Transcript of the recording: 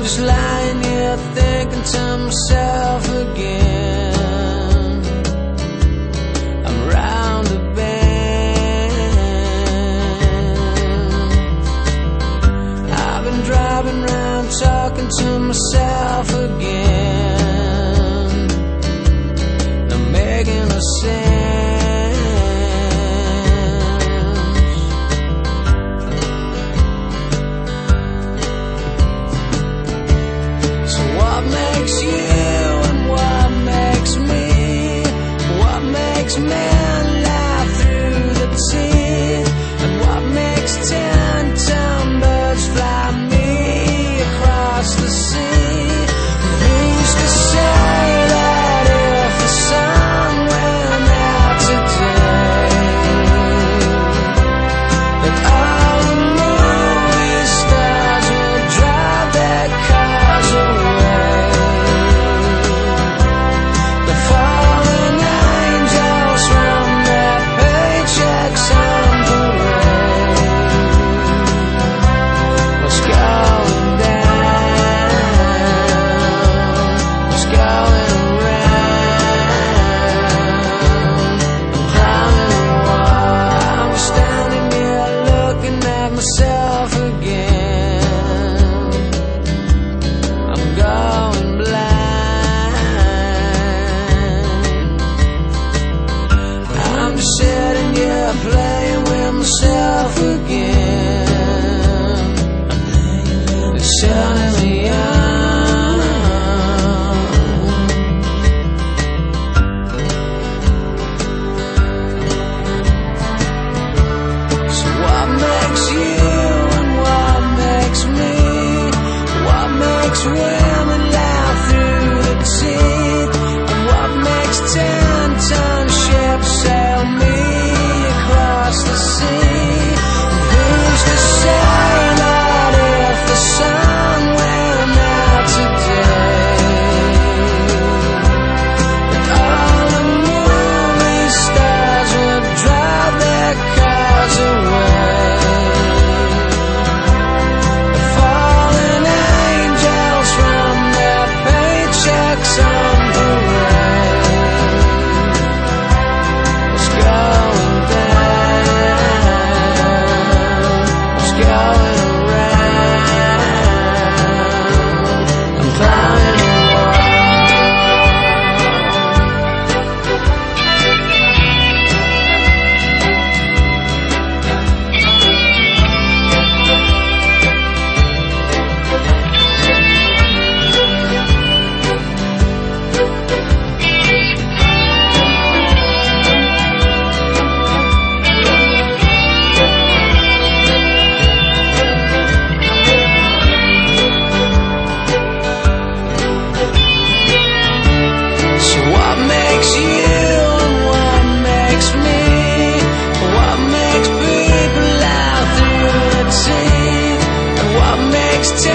just lying here thinking to myself again, I'm round the bend. I've been driving round talking to myself again, not making a sense. What makes you and what makes me? What makes men laugh through the teeth? And what makes 10 birds fly me across the sea? Who's to say that if the sun went out today, that all the movie stars would drive their cars away? Myself again, I'm going blind. I'm just sitting here playing with myself again. It's turning me on. So what makes you? Women laugh through the teeth, and what makes 10-ton ships sail me across the sea? Who's to say that if the sun went out today, that all the movie stars would drive their cars away? What makes you and what makes me? What makes people laugh through the teeth? And what makes